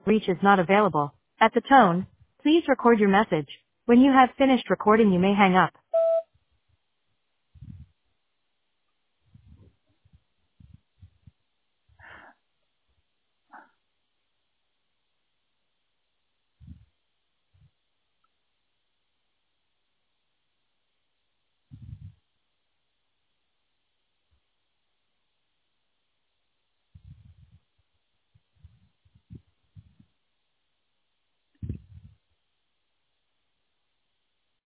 reach is not available. At the tone, please record your message. When you have finished recording, you may hang up.